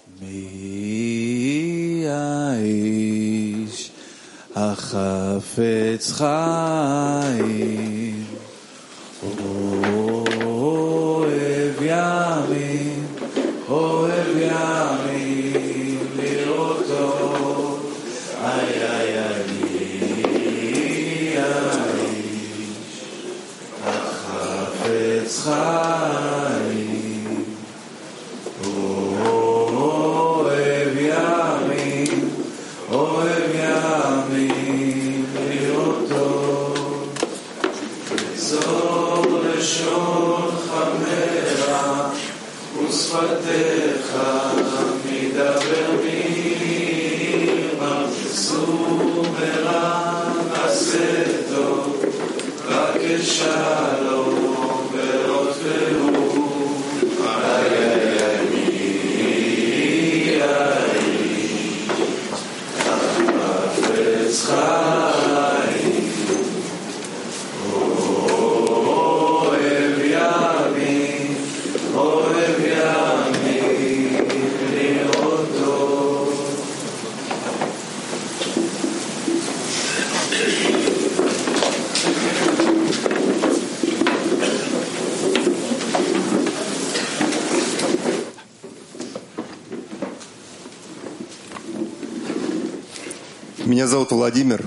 מי האיש החפץ חיים אוהב ימים לראותו איי איי איי מי האיש החפץ חיים אוהב ימים לראותו צור לשון חמרה ושפתיך מדבר מרמה צור מרע עשה טוב רק שלום ורודפהו איי איי איי מי האיש החפץ חיים אוהב ימים לראותו. Меня зовут Владимир.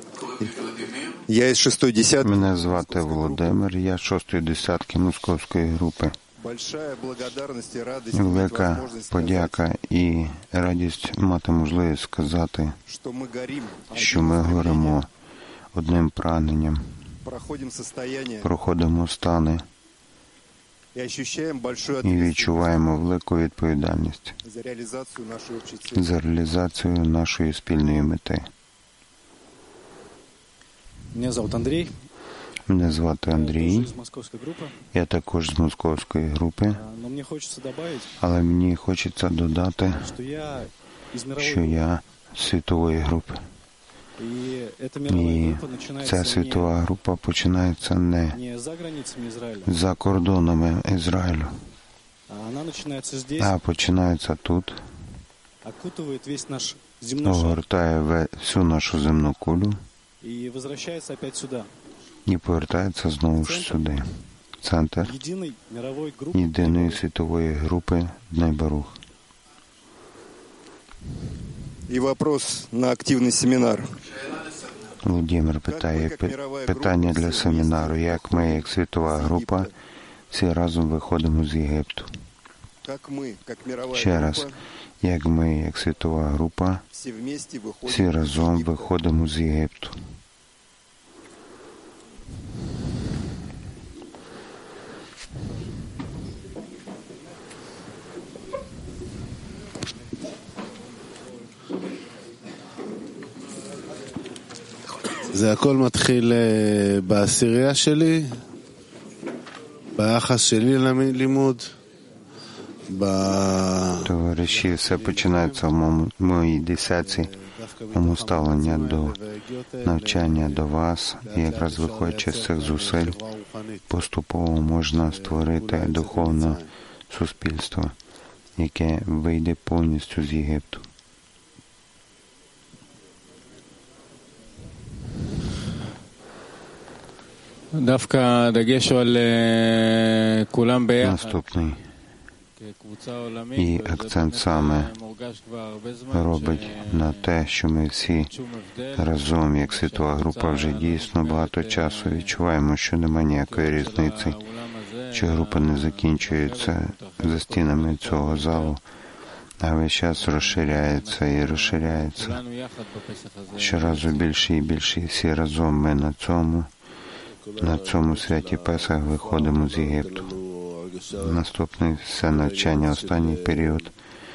Я из 6-й десятки. Мене звати Володимир, я 6-ї десятки московської групи. Велика подяка і радість мати можливість сказати, що ми горимо одним прагненням, проходимо стани і відчуваємо велику відповідальність за реалізацію нашої спільної мети. Мене звати Андрій, я також з московської групи, але мені хочеться додати, що я з світової групи. І ця світова група починається не за кордонами Ізраїлю, а починається тут, огортає всю нашу земну кулю і повертається знову ж сюди, в центр єдиної світової групи Бней Барух. І вопрос на активний семінар. Володимир питає питання для семінару. Як ми, як світова група, всі разом виходимо з Єгипту? Ще раз. Як ми, як світова група, всі разом виходимо з Єгипту? זה הכל מתחיל בעשירייה שלי, ביחס שלי ללימוד, Товариші, все починається в моїй десятці, моєму ставлення до навчання до вас, і якраз виходячи з цих зусиль, поступово можна створити духовне суспільство, яке вийде повністю з Єгипту. Наступний. І акцент саме робить на те, що ми всі разом, як світова група, вже дійсно багато часу відчуваємо, що немає ніякої різниці, що група не закінчується за стінами цього залу, а весь час розширяється і розширяється. Щоразу більше і більше, і всі разом ми на цьому святі Песах виходимо з Єгипту. Наступне все навчання, останній період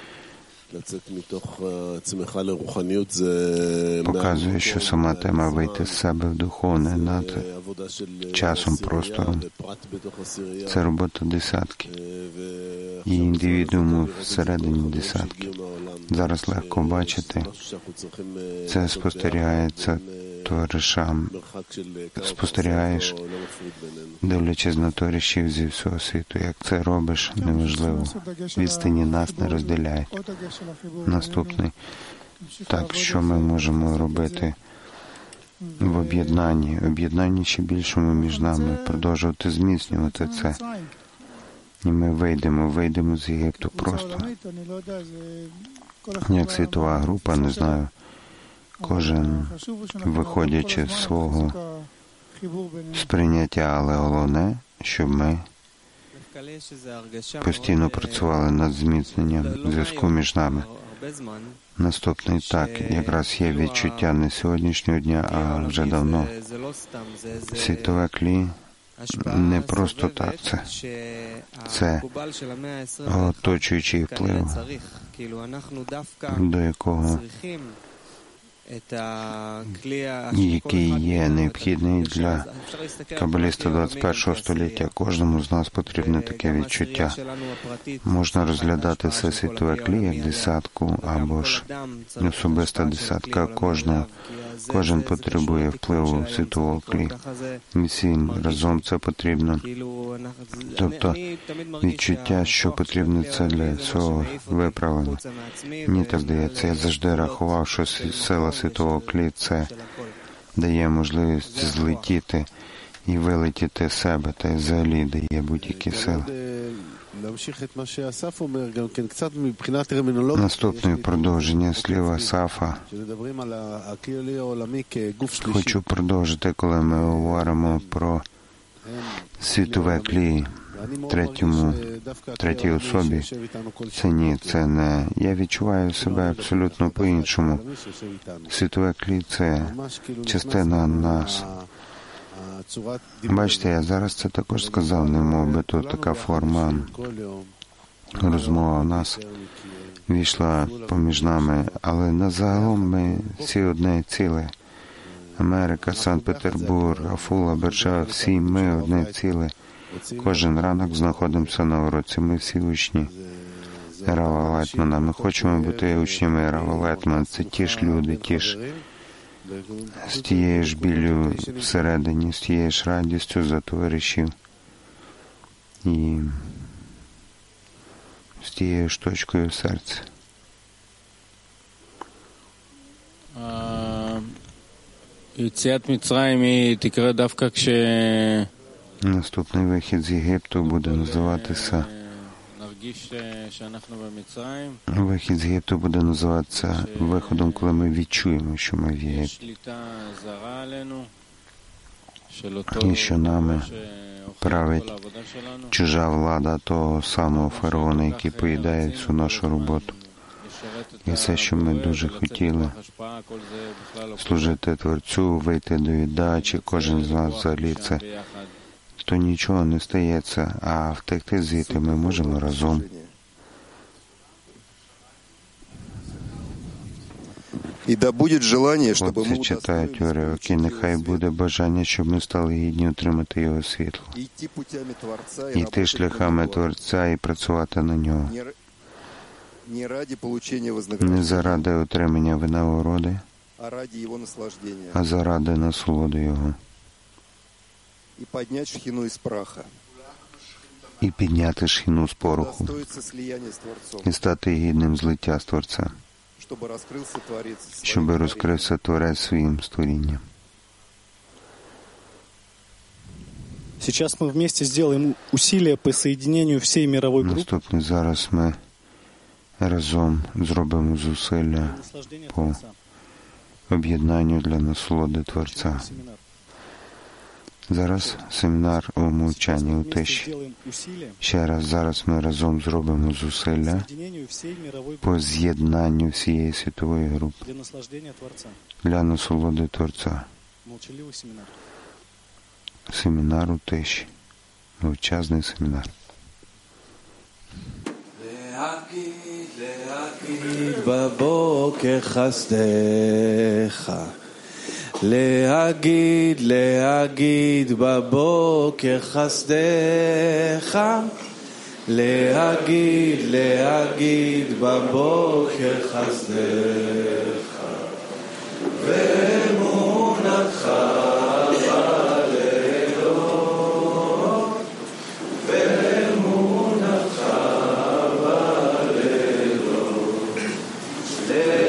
показує, що сама тема вийти з себе в духовне над часом, простором. Це робота десятки і індивідууму всередині десятки. Зараз легко бачити, це спостерігається товаришам, спостерігаєш, дивлячись на товаришів зі всього світу. Як це робиш, неважливо. Відстані нас не розділяють. Наступний. Так, що ми можемо робити в об'єднанні ще більшому між нами, продовжувати зміцнювати це. І ми вийдемо з Єгипту просто. Як світова група, не знаю, кожен виходячи з свого сприйняття, але головне, щоб ми постійно працювали над зміцненням зв'язку між нами. Наступний так, якраз є відчуття не сьогоднішнього дня, а вже давно. Світове клі не просто так це оточуючий вплив, до якого який є необхідний для кабаліста 21 століття. Кожному з нас потрібне таке відчуття. Можна розглядати все світове клі як десятку або ж особиста десятка. Кожен потребує впливу світового клі. І всім разом це потрібно. Тобто відчуття, що потрібно це для свого виправлення. Мені так здається, я завжди рахував, що сила світового клі це дає можливість злетіти і вилетіти з себе, та й взагалі дає будь-які сили. Наступне продовження слів Асафа. Хочу продовжити, коли ми говоримо про світове клі третій особі. Це не. Я відчуваю себе абсолютно по-іншому. Світове клі – це частина нас. Бачите, я зараз це також сказав, немов би тут така форма розмова у нас війшла поміж нами, але на загалом ми всі одне ціле. Америка, Санкт-Петербург, Афула, Бершева, всі ми одне ціле. Кожен ранок знаходимося на уроці, ми всі учні Рава Лайтмана. Ми хочемо бути учнями Рава Лайтмана. Це ті ж люди, ті ж з тією ж біллю всередині, з тією ж радістю за товаришів і з тією ж точкою в серці. יציאת מצרים היא תקרה דווקא Наступний вихід з Єгипту буде називатися вихід з Єгипту буде називатися виходом, коли ми відчуємо, що ми в Єгипті. І що нами править чужа влада того самого фараона, який поїдає всю нашу роботу. І все, що ми дуже хотіли, служити Творцю, вийти до віддачі, кожен з нас взагалі це, то нічого не стається, а втекти звідти ми можемо разом. Хлопці читають уривки, нехай буде бажання, щоб ми стали гідні отримати його світло. Йти шляхами Творця і працювати на нього. Не заради отримання винагороди, а заради насолоди його. І підняти шхіну з пороху. І стати гідним злиття з Творця. Щоб розкрився Творець своїм створінням. Сейчас мы вместе сделаем усилия по соединению всей мировой группы. Наступне зараз ми разом зробимо зусилля по об'єднанню для насолоди Творця. Зараз семінар у мовчанні, у тиші. Ще раз, зараз ми разом зробимо зусилля по з'єднанню всієї світової групи для насолоди Творця. Семінар у тиші. Мовчазний семінар. להגיד בבוקר חסדך להגיד בבוקר חסדך להגיד בבוקר חסדך ואמונתך Yeah.